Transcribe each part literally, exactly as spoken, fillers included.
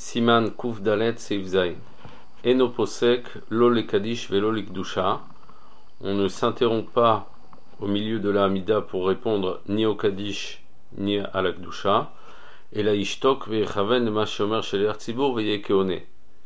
Siman Kuf Dalet Seif Zain. Eno posek lo le Kaddish velo le Kdusha. On ne s'interrompt pas au milieu de la Hamida pour répondre ni au Kaddish ni à la Kdusha. Et la Ishtok ve'echaven ma shomer sheliach tzibur ve'yekeone.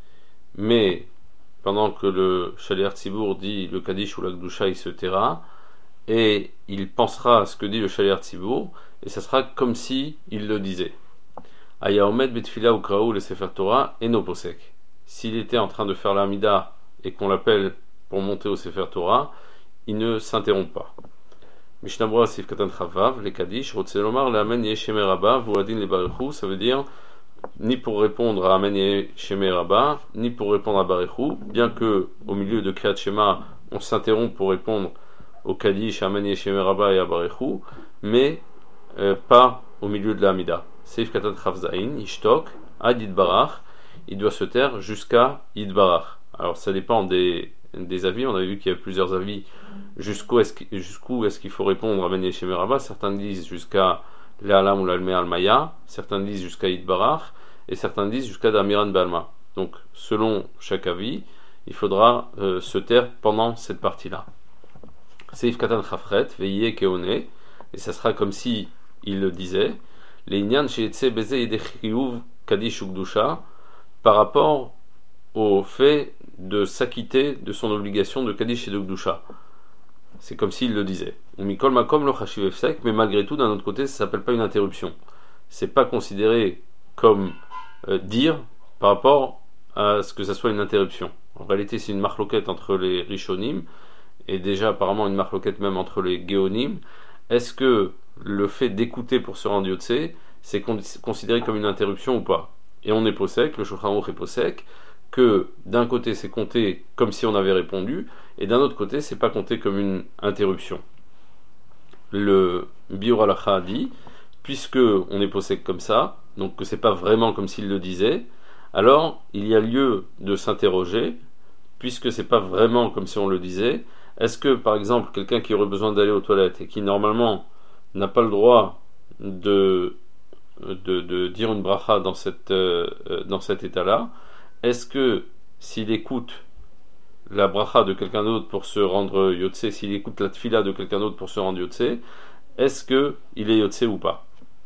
Mais pendant que le sheliach tzibur dit le Kaddish ou la Kdusha, il se taira et il pensera à ce que dit le sheliach tzibur et ça sera comme si il le disait. Aya omed betfila ukraou le sefer Torah eno posek. S'il était en train de faire la Hamida et qu'on l'appelle pour monter au sefer Torah, il ne s'interrompt pas. Mishnah Berurah Sif Katan Chavav, les Kaddish, Rotzelomar, le Amen Yeshemer Rabba, Vouadin le Barechu, ça veut dire ni pour répondre à Amen Yeshemer Rabba, ni pour répondre à Barechu, bien que au milieu de Kriyat Shema, on s'interrompt pour répondre au Kaddish, Amen Yeshemer Rabba et à Barechu, mais euh, pas au milieu de la Hamida. Sif Katan Chavzain, Ishtok, Ad Yidbarach, il doit se taire jusqu'à Yidbarach. Alors ça dépend des. des avis, on avait vu qu'il y a plusieurs avis jusqu'où est-ce qu'il, jusqu'où est-ce qu'il faut répondre à Ben Yeshemer Rabba. Certains disent jusqu'à L'Alam ou l'Almé Al-Maya, certains disent jusqu'à Yidbarach et certains disent jusqu'à Damiran Balma. Donc selon chaque avis, il faudra euh, se taire pendant cette partie-là. Seif Katan Chafret, Veillé Keone, et ça sera comme si il le disait, les Inyan Sheetze Beze Yedechiyuv Kaddish Ukdusha, par rapport au fait de s'acquitter de son obligation de Kaddish et de Kdusha. C'est comme s'il le disait. Ou Mikol Makom lo Chashiv Efsek, mais malgré tout, d'un autre côté, ça ne s'appelle pas une interruption. C'est pas considéré comme euh, dire par rapport à ce que ça soit une interruption. En réalité, c'est une marloquette entre les Rishonim, et déjà apparemment une marloquette même entre les Géonim. Est-ce que le fait d'écouter pour se rendre Yotse, c'est considéré comme une interruption ou pas? Et on est posek, le Shulchan Aruch est posek, que d'un côté c'est compté comme si on avait répondu, et d'un autre côté c'est pas compté comme une interruption. Le Biur Halacha dit, puisque on est posek comme ça, donc que c'est pas vraiment comme s'il le disait, alors il y a lieu de s'interroger, puisque c'est pas vraiment comme si on le disait. Est-ce que par exemple quelqu'un qui aurait besoin d'aller aux toilettes et qui normalement n'a pas le droit de De, de dire une bracha dans, cette, euh, dans cet état-là, est-ce que s'il écoute la bracha de quelqu'un d'autre pour se rendre yotse, s'il écoute la tfila de quelqu'un d'autre pour se rendre yotse, est-ce qu'il est yotse ou pas?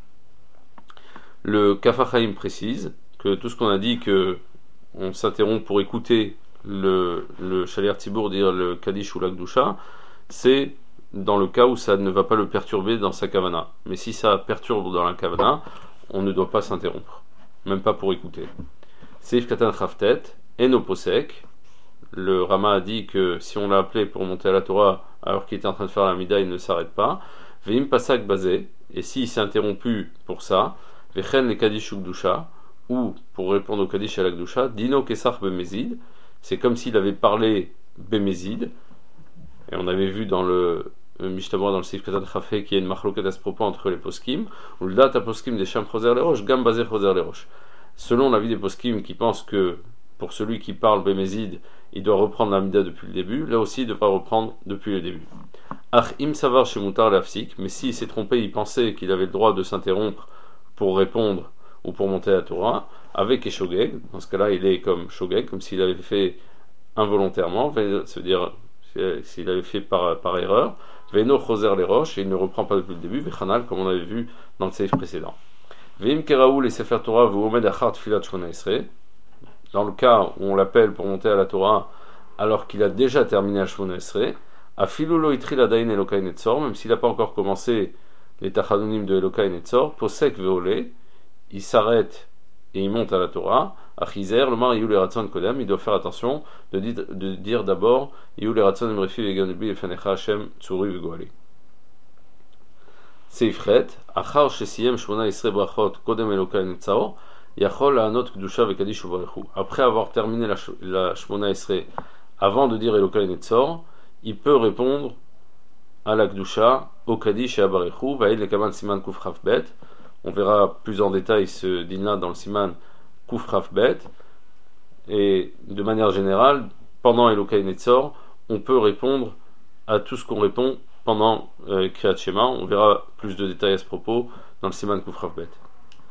Le Kaf HaChaim précise que tout ce qu'on a dit, que on s'interrompt pour écouter le, le Shaliach Tzibur dire le Kaddish ou la Kdusha, c'est dans le cas où ça ne va pas le perturber dans sa kavana. Mais si ça perturbe dans la kavana, on ne doit pas s'interrompre, même pas pour écouter. Seif Katan Chaftet, Eno Posek, le Rama a dit que si on l'a appelé pour monter à la Torah alors qu'il était en train de faire la Mida, il ne s'arrête pas. Veim Pasak Bazé, et s'il s'est interrompu pour ça, Vechen le Kaddish Ukdusha, ou pour répondre au Kaddish et à la Kdusha, Dino Kesach Bemezid, c'est comme s'il avait parlé Bemezid, et on avait vu dans le Mishnah Berurah dans le Sif Katan Chafé qu'il y a une machloket à ce propos entre les poskim, ou le data poskim des Sham Choser les Roches, Gam Bazer Choser les Roches. Selon l'avis des poskim qui pensent que pour celui qui parle Bemezid, il doit reprendre la Mida depuis le début, là aussi il devra reprendre depuis le début. Ach im savar shemutar lafsik, mais s'il s'est trompé, il pensait qu'il avait le droit de s'interrompre pour répondre ou pour monter à la Torah, avec Eshogeg, dans ce cas-là il est comme Shogeg, comme s'il avait fait involontairement, c'est-à-dire s'il avait fait par, par erreur. Veino choser les roches, et il ne reprend pas depuis le début, Vechanal, comme on avait vu dans le seif précédent. Veim keraou les sefer Torah v'omed achar tfilat shmona esrei, dans le cas où on l'appelle pour monter à la Torah alors qu'il a déjà terminé à shmona esrei, afilu lo itril adayin Elokai Netzor, même s'il n'a pas encore commencé les tachanunim de Elokai Netzor, posek veolé, il s'arrête et il monte à la Torah. Achizer, le mar Yul Ratson Kodem, il doit faire attention de dire, de dire d'abord Yul Ratson Emrefi Veganebi Efanecha Hashem Tsuri Vegoali. Seifret, Achar Shesiyem Shmona Isre Brachot Kodem Elokai Netzor, Yachol Laanot Kdusha Vekadish Uvarechu. Après avoir terminé la, la Shmona Isre, avant de dire Elokai Netzor, il peut répondre à la Kdusha, au Kadish et à Barechu, Vaïd le Kaman Siman Kuf Chaf Bet. On verra plus en détail ce din-là dans le Siman Kuf Chaf Bet, et de manière générale, pendant Elokai Netzor, on peut répondre à tout ce qu'on répond pendant euh, Kriyat Shema. On verra plus de détails à ce propos dans le Siman Kuf Chaf Bet.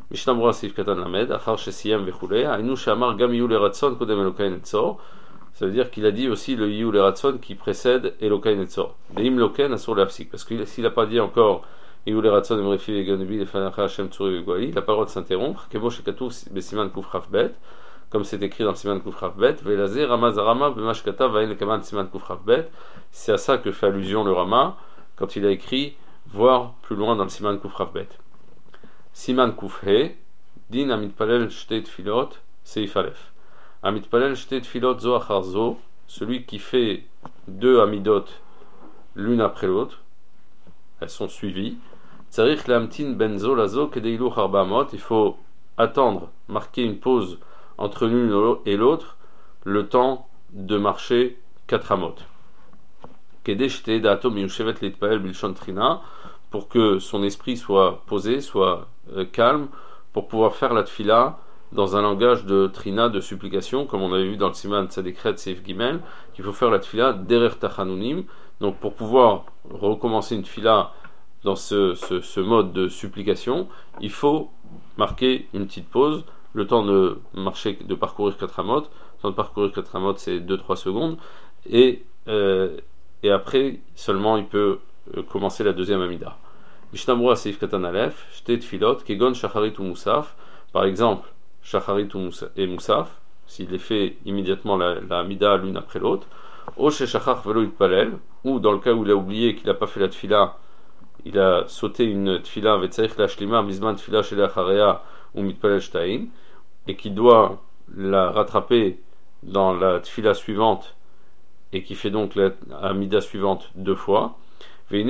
Mishnah Berurah Seif Katan Lamed, Achar Shesiyam Vechule, Ainu Shamar Gam Yu Leratson Kodem Elokai Netzor. Ça veut dire qu'il a dit aussi le Yu Leratson qui précède Elokai Netzor. Veim Loken Asur Leafsik. Parce que s'il n'a pas dit encore Yu Leratson Emrefi Veganubi Lefanacha Hashem Tsuri Vegoali, il n'a pas le droit de s'interrompre. Kemo Shekatouf Besiman Kufraf Bet, comme c'est écrit dans le Siman Kufraf Bet, Velazé Ramazarama Bemashkata Vain Lekaman Siman Kufraf Bet. C'est à ça que fait allusion le Rama quand il a écrit voir plus loin dans le Siman Kufraf Bet. Siman Kufhe, Din Amitpalel Shtet Filot, Seif Aleph. Amitpalel Shtet Filot Zo Achar Zo, celui qui fait deux Amidot l'une après l'autre, elles sont suivies. Tsarich Lamtin Benzo Lazo Kedeilu Harbamot, il faut attendre, marquer une pause entre l'une et l'autre, le temps de marcher quatre amot. Kedeshte Dato Miyushevet Litpael Bilshon Trina, pour que son esprit soit posé, soit euh, calme, pour pouvoir faire la tfila dans un langage de trina, de supplication, comme on avait vu dans le Siman Tzadikret Seif Gimel, qu'il faut faire la tfila derer tachanunim. Donc pour pouvoir recommencer une tfila dans ce, ce, ce mode de supplication, il faut marquer une petite pause, le temps de marcher, de parcourir quatre amot. Le temps de parcourir quatre amot, c'est deux à trois secondes, et, euh, et après seulement il peut commencer la deuxième amida. Mishnah Berurah Seif Katan Aleph, Shtet Tfilot, Kegon Shacharit ou Moussaf, par exemple, Shacharit et Moussaf, s'il les fait immédiatement la, la amida l'une après l'autre, O Shechachach Velo Itpalel, ou dans le cas où il a oublié qu'il n'a pas fait la tfila, il a sauté une tfila, Vetzaich la Shlima, Mizman Tfila Shele Acharea, ou Mitpalel Shtaim, et qu'il doit la rattraper dans la tfila suivante, et qui fait donc la amida suivante deux fois. Il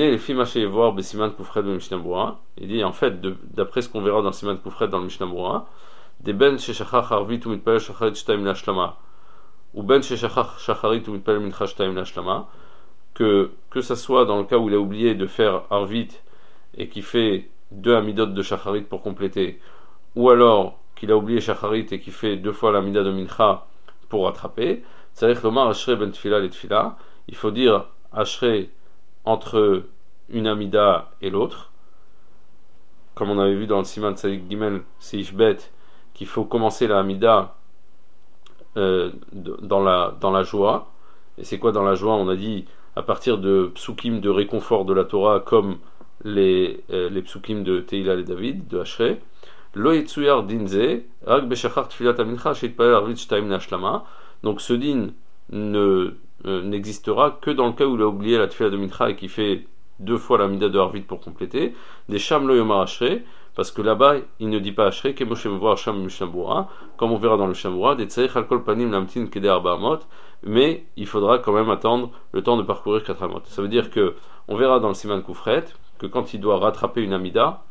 dit en fait, de, d'après ce qu'on verra dans le Siman Kufret dans le Mishnah Berurah, des ben sheshachach arvit ou mitpalel shacharit shtaim la'ashlama, ou ben sheshachach shacharit ou mitpalel mincha shtaim la'ashlama, que que ça soit dans le cas où il a oublié de faire arvit et qui fait deux amidot de shacharit pour compléter, ou alors qu'il a oublié shacharit et qui fait deux fois l'amida de mincha pour rattraper, tzarich lomar ashrei ben tfila le tfila, il faut dire ashrei entre une amida et l'autre, comme on avait vu dans le Siman Tzadik Gimel Seif Bet, qu'il faut commencer la amida euh, dans, la, dans la joie. Et c'est quoi dans la joie? On a dit à partir de psukim de réconfort de la Torah, comme les, euh, les psukim de Tehila et David, de Ashrei. Lo yitzuyar dinze, rak beshachar tfilat amincha, sheitpalel arvit shtaim nashlama. Donc ce din ne Euh, n'existera que dans le cas où il a oublié la tfila de mincha et qui fait deux fois la mida de harvit pour compléter. Des sham lo yomar ashrei, parce que là-bas il ne dit pas ashrei, kemo shemvoar sham Mishnah Berurah, comme on verra dans le Mishnah Berurah, des tzaich al kol panim lamtin keder arba amot, mais il faudra quand même attendre le temps de parcourir quatre amot. Ça veut dire que on verra dans le Siman Kufret que quand il doit rattraper une amida,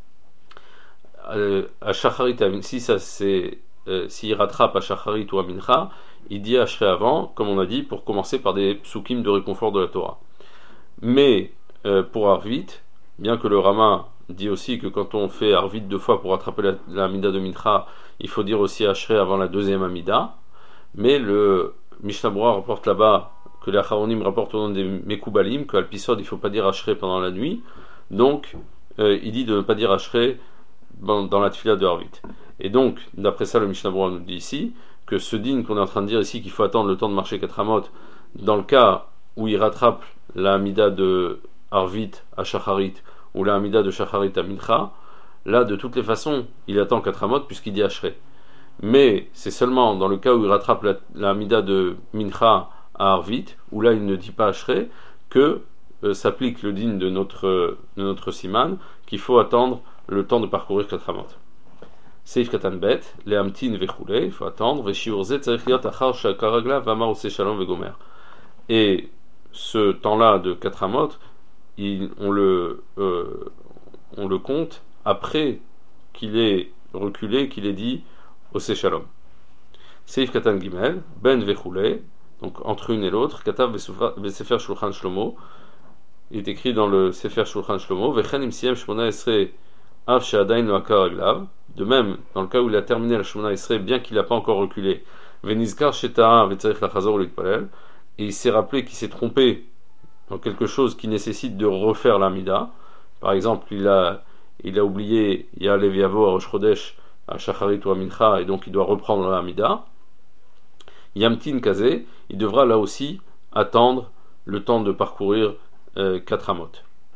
euh, à shacharit, si ça c'est euh, s'il rattrape à shacharit ou à mincha, il dit Ashrei avant, comme on a dit, pour commencer par des psukim de réconfort de la Torah. Mais euh, pour Arvit, bien que le Rama dit aussi que quand on fait Arvit deux fois pour attraper la, la Amida de Mincha, il faut dire aussi Ashrei avant la deuxième Amida. Mais le Mishnah Berurah rapporte là-bas, que les Acharonim rapportent au nom des Mekoubalim, qu'à l'Pisod il ne faut pas dire Ashrei pendant la nuit. Donc euh, il dit de ne pas dire Ashrei dans, dans la tfila de Arvit. Et donc, d'après ça, le Mishnah Berurah nous dit ici que ce din qu'on est en train de dire ici, qu'il faut attendre le temps de marcher quatre amot, dans le cas où il rattrape la amida de Arvit à Shacharit ou la amida de Shacharit à Mincha, là de toutes les façons il attend quatre amot puisqu'il dit Ashrei. Mais c'est seulement dans le cas où il rattrape la, la amida de Mincha à Arvit, où là il ne dit pas Ashrei, que euh, s'applique le din de notre, euh, de notre siman, qu'il faut attendre le temps de parcourir quatre amot. Seif Katan Bet, les Amtin Vechule, il faut attendre, Veshiurze Tzarich Liot Achar Shakaragla Vamar Ose Shalom Vegomer. Et ce temps-là de quatre amot, il, on, le, euh, on le compte après qu'il ait reculé, qu'il ait dit Ose Shalom. Seif Katan Gimel, Ben Vechule, donc entre une et l'autre, Katav Vesefer Shulchan Shlomo, il est écrit dans le Sefer Shulchan Shlomo, Vechen Imsiem Shmona Esrei Av She'adain Lo Akar Aglav. De même, dans le cas où il a terminé la Shemona Esrei, bien qu'il n'a pas encore reculé, Venizkar Sheta'a Vetzarich Lachazor L'Itpalel, et il s'est rappelé qu'il s'est trompé dans quelque chose qui nécessite de refaire l'amida. Par exemple, il a, il a oublié, il y a Leviavo à Rosh Chodesh, à Shacharit ou à Mincha, et donc il doit reprendre la Hamida. Yamtin Kazé, il devra là aussi attendre le temps de parcourir euh, quatre amot.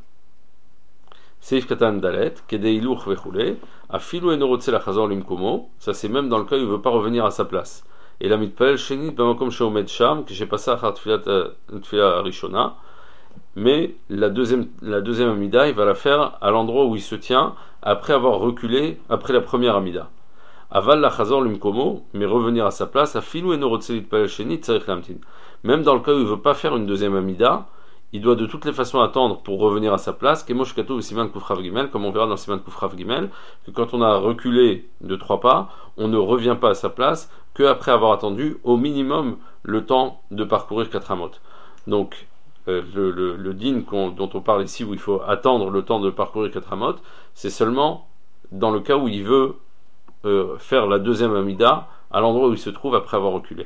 Seif Katan Dalet, Kedeiluch Vechule, Afilu Enorotse la Chazor Limkomo, ça c'est même dans le cas où il ne veut pas revenir à sa place. Et la mitpel Shenit Bamakom Sheomed Sham, que j'ai passé à Tfila Rishona, mais la deuxième, la deuxième Amida, il va la faire à l'endroit où il se tient après avoir reculé après la première Amida. Aval la Chazor Limkomo, mais revenir à sa place, Afilu Enorotse Litpel Shenit Tzarich Lamtin. Même dans le cas où il ne veut pas faire une deuxième Amida, il doit de toutes les façons attendre pour revenir à sa place, Kemosh Katou et Siman Kufrav Gimel, comme on verra dans Siman Kufrav Gimel, que quand on a reculé de trois pas, on ne revient pas à sa place qu'après avoir attendu au minimum le temps de parcourir quatre amot. Donc, euh, le, le, le din dont on parle ici, où il faut attendre le temps de parcourir quatre amot, c'est seulement dans le cas où il veut euh, faire la deuxième Amida à l'endroit où il se trouve après avoir reculé.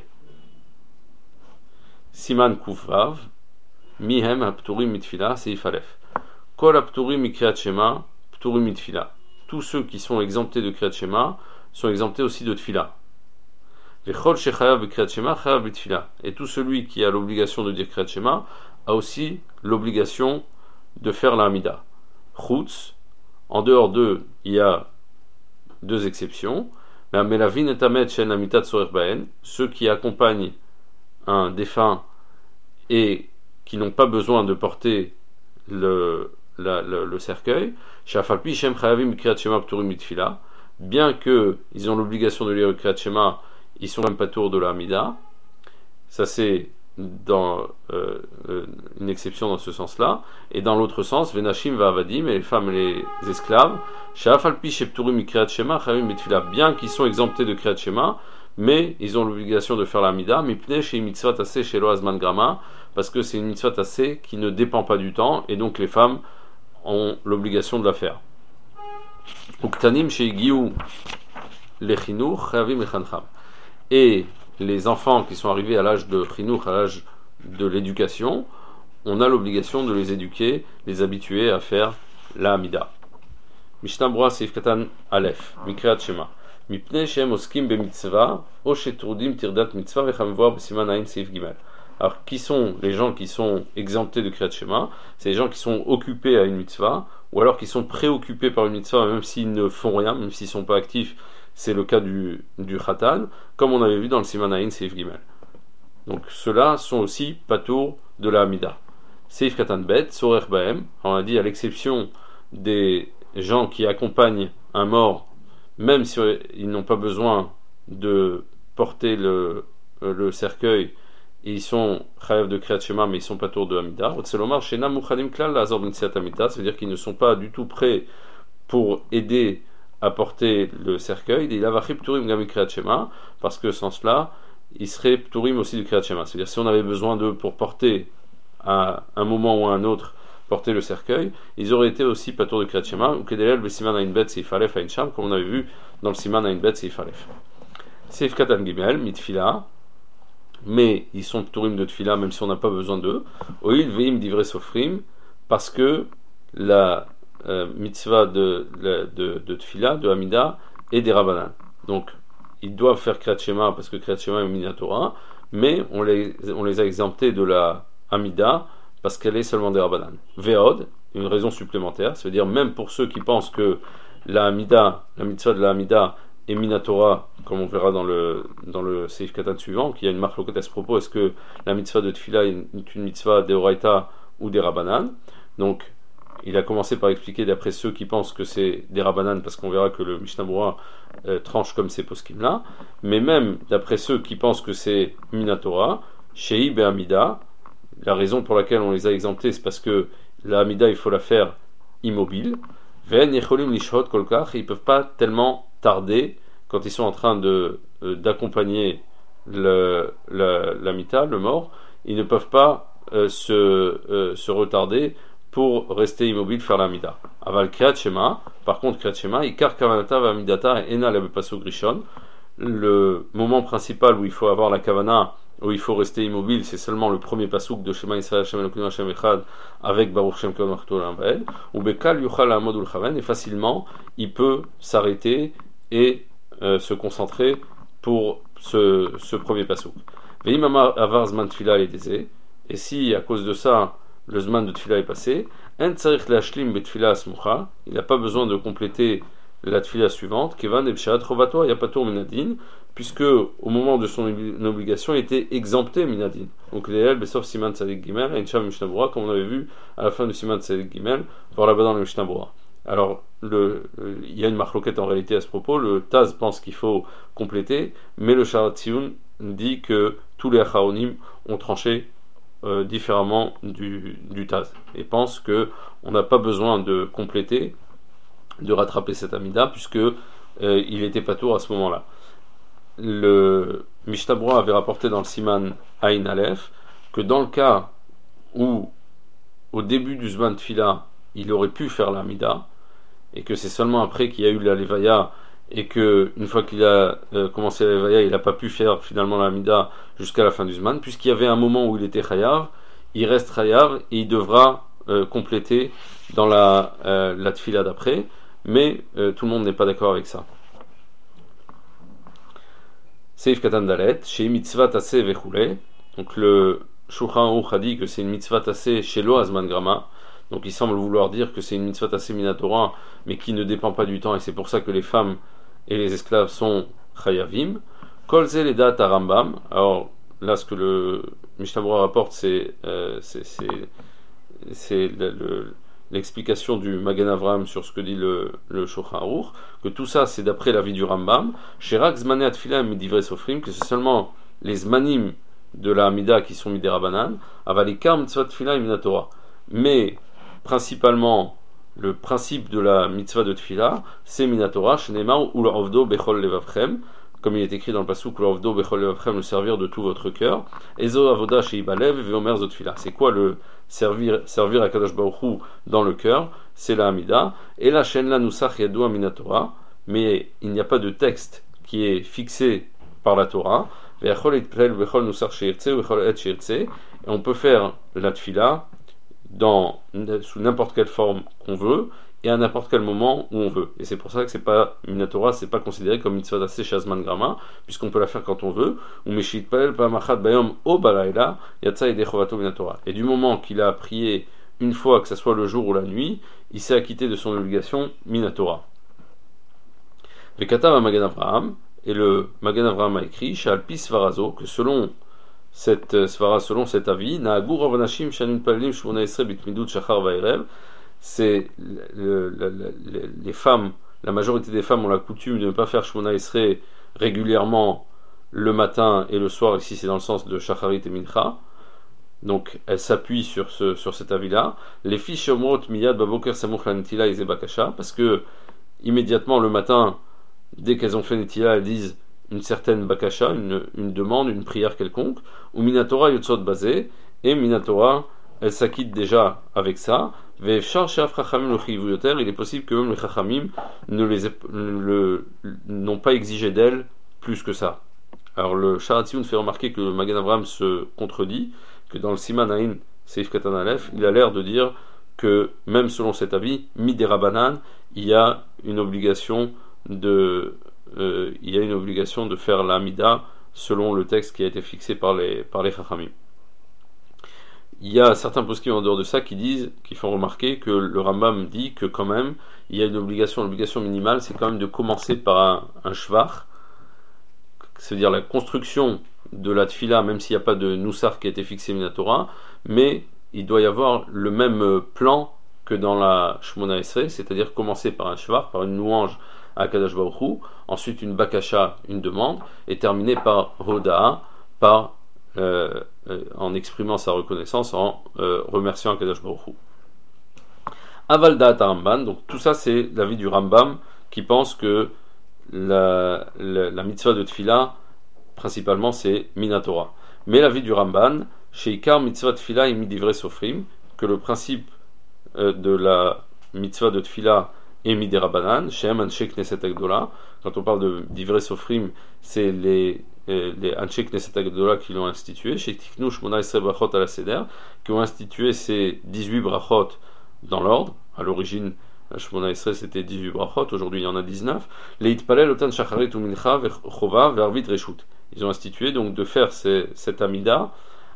Siman Kufrav Mihem apturim mitfila, c'est ifalef. Kol apturim mikriyat shema, pturim mitfila. Tous ceux qui sont exemptés de kriyat shema sont exemptés aussi de tfila. Vechol shechayav bekriyat shema, chayav bitfila. Et tout celui qui a l'obligation de dire kriyat shema a aussi l'obligation de faire la hamida. Chutz, en dehors d'eux, il y a deux exceptions. Mais melavin et tamet shen amitat sorer baen, ceux qui accompagnent un défunt et qui n'ont pas besoin de porter le, la, le, le cercueil, bien qu'ils ont l'obligation de lire le Kriyat Shema, ils sont même pas tour de la Hamida. Ça c'est dans euh, une exception dans ce sens-là. Et dans l'autre sens, Venashim va avadim, et les femmes et les esclaves, bien qu'ils sont exemptés de Kriyat Shema, mais ils ont l'obligation de faire la Hamida, mipnei chez mitzvah tassé chez lo azman grama, parce que c'est une mitzvah tassé qui ne dépend pas du temps, et donc les femmes ont l'obligation de la faire. Uktanim chez Giou les chinuch chavim lechancham. Et les enfants qui sont arrivés à l'âge de chinuch, à l'âge de l'éducation, on a l'obligation de les éduquer, les habituer à faire la Hamida. Mishnah Brura Seif Katan Aleph, Mikreat Shema. Mipnei shem oskim be mitzvah, o shetrudim tirdat mitzvah vechamvoar b'siman ayin seif gimel. Alors, qui sont les gens qui sont exemptés de Kriyat Shema? C'est les gens qui sont occupés à une mitzvah, ou alors qui sont préoccupés par une mitzvah, même s'ils ne font rien, même s'ils ne sont pas actifs. C'est le cas du, du Khatan, comme on avait vu dans le Siman Ayin Seif Gimel. Donc, ceux-là sont aussi patour de la Hamida. Seif Katan Bet, Sorer Baem, on a dit à l'exception des gens qui accompagnent un mort, même s'ils n'ont pas besoin de porter le, le cercueil, ils sont chayav de Kriyat Shema, mais ils sont pas tour de Hamida. Otselomar shena muchadim klal lazor b'nitziat Hamida, ça veut dire qu'ils ne sont pas du tout prêts pour aider à porter le cercueil. Il avachi pturim gami Kriyat Shema, parce que sans cela, ils seraient pturim aussi du Kriyat Shema. C'est-à-dire si on avait besoin d'eux pour porter à un moment ou à un autre porter le cercueil, ils auraient été aussi pas tour de Kriyat Shema, ou kedelel b'siman ayin bet seif alef ayin sham, comme on avait vu dans le siman ayin bet seif alef. Seif katan gimel mitfila. Mais ils sont pturim de tfila même si on n'a pas besoin d'eux. Oil veim divrei sofrim, parce que la euh, mitzvah de, de, de, de tfila, de Hamida, est des Rabbanan. Donc ils doivent faire Kriyat Shema parce que Kriyat Shema est Minatora, mais on les, on les a exemptés de la Hamida parce qu'elle est seulement des Rabbanan. Ve'od, une raison supplémentaire, ça veut dire même pour ceux qui pensent que la Hamida, la mitzvah de la Hamida et Minatora, comme on verra dans le dans le Seif Katan suivant, qu'il y a une marque locale à ce propos, est-ce que la mitzvah de Tfila est une, une mitzvah des Oraita ou des Rabbanan? Donc, il a commencé par expliquer d'après ceux qui pensent que c'est des Rabbanan, parce qu'on verra que le Mishnah Brura euh, tranche comme ces poskim-là, mais même d'après ceux qui pensent que c'est Minatora, Shei Be'amida, la raison pour laquelle on les a exemptés, c'est parce que la Hamida, il faut la faire immobile. Ve'en yecholim lishhot kolkach, ils peuvent pas tellement tarder quand ils sont en train de euh, d'accompagner le, la, la mita, le mort, ils ne peuvent pas euh, se, euh, se retarder pour rester immobile, faire la mida. Aval Kriyat Shema, par contre Kriyat Shema, ikar kavanata va midata ena le pasuk rishon, le moment principal où il faut avoir la kavana où il faut rester immobile, c'est seulement le premier pasouk de Shema Yisrael Hashem Elokeinu Hashem Echad avec Baruch Shem Kod Malchuto Olam Vaed, ou Bekal Yuchal Ha'amod Ulchaven, et facilement il peut s'arrêter et euh, se concentrer pour ce, ce premier pasouk. Ve'im Amar Avar Zman Tfila Edeze, et si à cause de ça le Zman de Tfila est passé, En Tzarich Le'ashlim Betfila Asmucha, il n'a pas besoin de compléter la Tfila suivante, Kevan Ebshat Chovato Yapatur Minadin, puisque au moment de son obligation il était exempté Minadin. Donc l'El Besof Siman Tzadik Gimel, Eincham Mishnah Bora, comme on avait vu à la fin du Siman Tzadik Gimel, voir là-bas dans le Mishnah Bora. Alors, le, le, il y a une marloquette en réalité à ce propos. Le Taz pense qu'il faut compléter, mais le Sharat Tziyun dit que tous les Acharonim ont tranché euh, différemment du, du Taz et pense que on n'a pas besoin de compléter, de rattraper cet Amida, puisque euh, il était pas tour à ce moment-là. Le Mishnah Bora avait rapporté dans le Siman Ain Aleph que dans le cas où au début du Zman Tfila il aurait pu faire l'Amida, et que c'est seulement après qu'il y a eu la Levaya, et que une fois qu'il a euh, commencé la Levaya, il n'a pas pu faire finalement l'Amida jusqu'à la fin du Zman, puisqu'il y avait un moment où il était Chayav, il reste Chayav et il devra euh, compléter dans la, euh, la Tfila d'après, mais euh, tout le monde n'est pas d'accord avec ça. Seif Katan Dalet, chez Mitzvah Tassé Vechule, donc le Shulchan Aruch a dit que c'est une Mitzvah Tassé chez Lo Azman Grama. Donc il semble vouloir dire que c'est une mitzvah tassé minatora, mais qui ne dépend pas du temps, et c'est pour ça que les femmes et les esclaves sont chayavim. Kolze les dates à Rambam. Alors là, ce que le Mishnah Bora rapporte, c'est, euh, c'est, c'est, c'est le, le, l'explication du Magen Avraham sur ce que dit le, le Shulchan Aruch, que tout ça c'est d'après l'avis du Rambam. Shirak zmané atfila midivrei sofrim, que c'est seulement les zmanim de la Hamida qui sont midei Rabanan, avalikar mitzvah tfila minatora. Mais principalement, le principe de la mitzvah de Tfila, c'est Minatora, Shenemar, ou l'Ovdo Bechol Levavchem, comme il est écrit dans le passage, l'Ovdo Bechol Levavchem, le servir de tout votre cœur, Ezo Avoda Sheibalev, Veomer Zotfila. C'est quoi le servir, servir à Kadosh Baruch Hu dans le cœur? C'est la Hamida. Et la Shen la Nusach Yadua Minatora, mais il n'y a pas de texte qui est fixé par la Torah. Et on peut faire la Tfila dans, sous n'importe quelle forme qu'on veut et à n'importe quel moment où on veut, et c'est pour ça que c'est pas Minatora, c'est pas considéré comme mitzvah d'assé shazman grama, puisqu'on peut la faire quand on veut, ou meshitpel pamachat bayom o balayla yatsa ede chovato Minatora, et du moment qu'il a prié une fois, que ce soit le jour ou la nuit, il s'est acquitté de son obligation Minatora. Vekatav Magen Avraham, et le Magen Avraham a écrit Shalpi Svarazo, que selon cette svara, selon cet avis, Naagur Ravanashim Shanun Palim Shmona Esre Bitmidut Shachar Vaerev, c'est le, le, le, les femmes, la majorité des femmes ont la coutume de ne pas faire Shmona Esre régulièrement le matin et le soir, ici c'est dans le sens de Shacharit et Mincha, donc elles s'appuient sur, ce, sur cet avis-là. Les filles Shomrot Miyad Baboker Samuch Lanetila et Zebakasha, parce que immédiatement le matin, dès qu'elles ont fait Netila, elles disent une certaine bakasha, une, une demande, une prière quelconque, ou Minatora Yotzot Bazé, et Minatora, elle s'acquitte déjà avec ça. Ve'efshar she'af chachamim lo chivu yoter, il est possible que même les chachamim ne les le, n'ont pas exigé d'elle plus que ça. Alors le Sharat Tziyun fait remarquer que le Magen Avraham se contredit, que dans le Siman Ain Seif Katan Aleph, il a l'air de dire que même selon cet avis, midei Rabanan, il y a une obligation de Euh, il y a une obligation de faire l'Amida selon le texte qui a été fixé par les, par les Chachamim. Il y a certains poskim en dehors de ça qui disent, qui font remarquer que le Rambam dit que quand même il y a une obligation, l'obligation minimale c'est quand même de commencer par un, un shvar, c'est-à-dire la construction de la tfila, même s'il n'y a pas de Nusar qui a été fixé Minatora, mais il doit y avoir le même plan que dans la Shmona Esrei, c'est-à-dire commencer par un shvar, par une louange à Kadosh Baruch Hu, ensuite une bakasha, une demande, et terminer par Hoda'a, par, euh, euh, en exprimant sa reconnaissance, en euh, remerciant Kadosh Baruch Hu. Aval Da'at Ramban, donc tout ça c'est l'avis du Rambam qui pense que la, la, la mitzvah de Tfila, principalement c'est Minatora. Mais l'avis du Ramban, Sheikar mitzvah Tfila et midivrei sofrim, que le principe euh, de la mitzvah de Tfila et midei Rabanan, Shehem Anshe Knesset Agdola. Quand on parle de divrei sofrim, c'est les les Anshei Knesset Agdola qui l'ont institué, chez Tiknu Shmona Esrei Brachot à la Seder, qui ont institué ces dix-huit brachot dans l'ordre. À l'origine, Shmona Esrei c'était dix-huit brachot, aujourd'hui il y en a dix-neuf. Les Itpalel Otan Shacharit ou Mincha Chova Vervit Reshut. Ils ont institué donc de faire ces, cette Amida,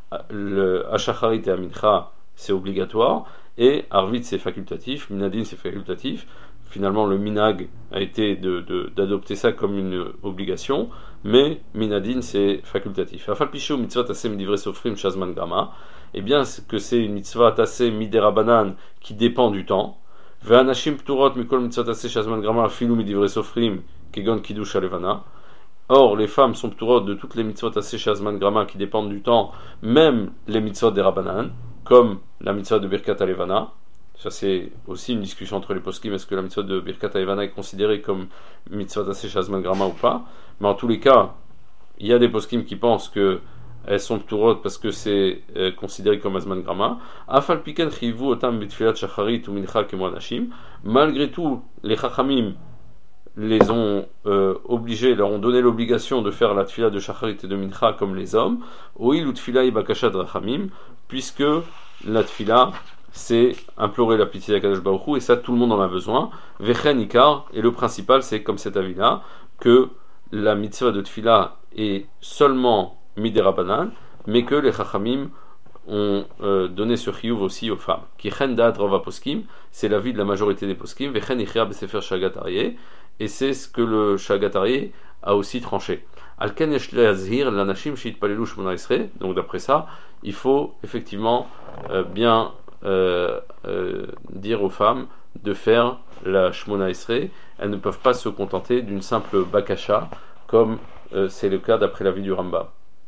le Shacharit et Mincha c'est obligatoire, et Arvit c'est facultatif, Minadin c'est facultatif. Finalement, le minag a été de, de, d'adopter ça comme une obligation, mais minadin c'est facultatif. Afal pichou mitzvah tassé midivre sofrim shazman grama, et bien que c'est une mitzvah tassé miderabanan qui dépend du temps. Ve'anashim pturot mikol mitzvah tassé shazman grama afilu midivre sofrim kegon kiddush alevana. Or, les femmes sont pturot de toutes les mitzvot tassé shazman grama qui dépendent du temps, même les mitzvot derabanan, comme la mitzvah de birkat alevana. Ça, c'est aussi une discussion entre les poskim. Est-ce que la mitzvah de Birkat Hayvana est considérée comme mitzvah tassé shazman grama ou pas? Mais en tous les cas, il y a des poskim qui pensent qu'elles sont pturot parce que c'est euh, considéré comme azman grama. Afal piken chivu otam bitfilat shacharit ou mincha kemo anashim. Malgré tout, les chachamim les ont euh, obligés, leur ont donné l'obligation de faire la tfila de shacharit et de mincha comme les hommes. Oil ou tfila ibakashat rachamim, puisque la tfila c'est implorer la pitié d'Akadosh Baruch Hu, et ça tout le monde en a besoin. Vechen ikar, et le principal c'est comme cet avis-là, que la mitzvah de tfila est seulement miderabanan, mais que les chachamim ont euh, donné ce chiyuv aussi aux femmes. Ki chen da'at rova poskim, c'est l'avis de la majorité des poskim, vechen ichya b'sefer shagat aryeh, et c'est ce que le shagat aryeh a aussi tranché. Alken yesh le'azhir lanashim she'itpalelu shmona esrei, donc d'après ça, il faut effectivement euh, bien Euh, euh, dire aux femmes de faire la Shmona Esrei. Elles ne peuvent pas se contenter d'une simple bakasha comme euh, c'est le cas d'après l'avis du Rambam.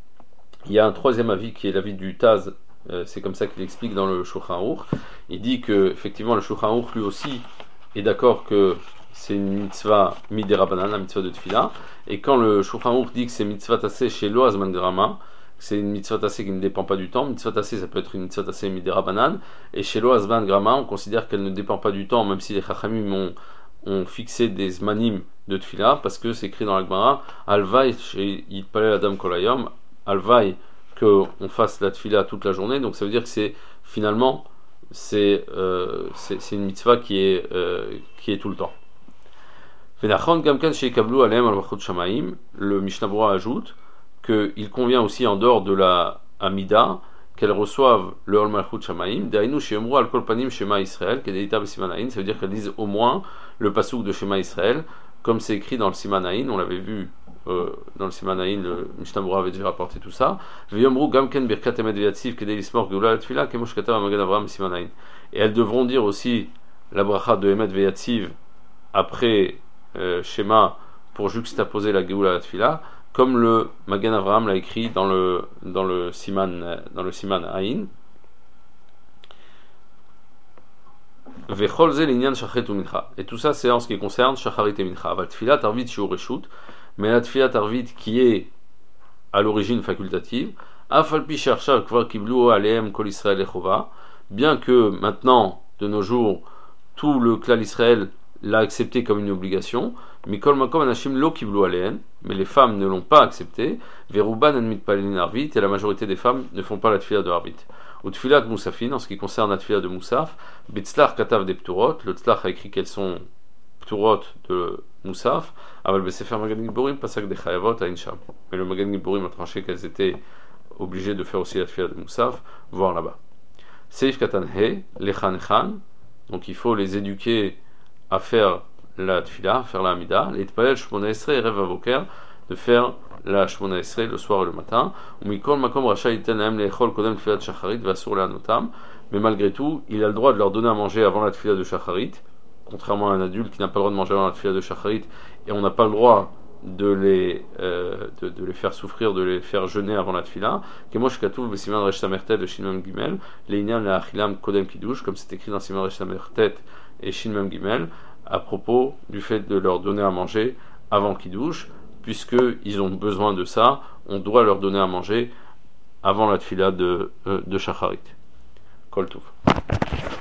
Il y a un troisième avis qui est l'avis du Taz, euh, c'est comme ça qu'il explique dans le Shulchan Aruch. Il dit que effectivement le Shulchan Aruch lui aussi est d'accord que c'est une mitzvah miderabanan, la mitzvah de Tfila, et quand le Shulchan Aruch dit que c'est mitzvah tassé chez lo azman grama, c'est une mitzvah tassé qui ne dépend pas du temps. Mitzvah tassé, ça peut être une mitzvah tassé miderabanan, et chez lo azman grama, on considère qu'elle ne dépend pas du temps, même si les chachamim ont, ont fixé des zmanim de tfila, parce que c'est écrit dans la Gemara, alvaï chez yitpalel adam kolayom, alvaï qu'on fasse la tfila toute la journée, donc ça veut dire que c'est finalement c'est, euh, c'est, c'est une mitzvah qui est, euh, qui est tout le temps. Le Mishnah Berurah ajoute qu'il convient aussi en dehors de la Amida qu'elles reçoivent le Ol Malchut Shamaim, Dainu Shemru al Kol Panim Shema Israël, Kedeita B'Simanaïn, ça veut dire qu'elles disent au moins le pasuk de Shema Israël, comme c'est écrit dans le Simanaïn, on l'avait vu euh, dans le Simanaïn, le Mishnah Berurah avait déjà rapporté tout ça. V'yomru Gamken Birkat Emet V'Yatziv Kedei Lismor Geula Tfila Kemosh Katav Magen Avraham Simanaïn. Et elles devront dire aussi la bracha de Emet V'Yatziv après euh, Shema pour juxtaposer la Geula Tfila, comme le Magen Avraham l'a écrit dans le dans le Siman dans le Siman Aïn. Vechol ze l'inyan shachrit u mincha. Et tout ça c'est en ce qui concerne shacharit et mincha. Val tfilat arvit shiur reshut, mais la tfilat arvit qui est à l'origine facultative, afal pi sharshav kvar kiblu aleem kol Israël echova, bien que maintenant de nos jours tout le klal Israël l'a accepté comme une obligation, mikol makom anashim lo kiblu aleem, mais les femmes ne l'ont pas accepté, veruban en mitpalelin arvit, et la majorité des femmes ne font pas la tfilat de arvit. Ou tfilat moussafin, en ce qui concerne la tfilat de moussaf, bitzlach katav de pturot, le tzlach a écrit qu'elles sont pturot de moussaf, aval besefer magen giborim pasak de chayavot ainsham. Mais le magen giborim a tranché qu'elles étaient obligées de faire aussi la tfilat de moussaf, voir là-bas. Seif katan he, lechan echan, donc il faut les éduquer à faire la tfila, à faire la amida, les tpalel shmona esrei erev avoker, de faire la Shmona Esrei le soir et le matin. Mais malgré tout, il a le droit de leur donner à manger avant la tfila de Shacharit, contrairement à un adulte qui n'a pas le droit de manger avant la tfila de Shacharit, et on n'a pas le droit de les, euh, de, de les faire souffrir, de les faire jeûner avant la tfila. Comme c'est écrit dans Siman Resh Samertet et Shin Gimel, à propos du fait de leur donner à manger avant Kiddush, puisqu'ils ont besoin de ça, on doit leur donner à manger avant la tfila de, euh, de Shacharit. Kol Tov.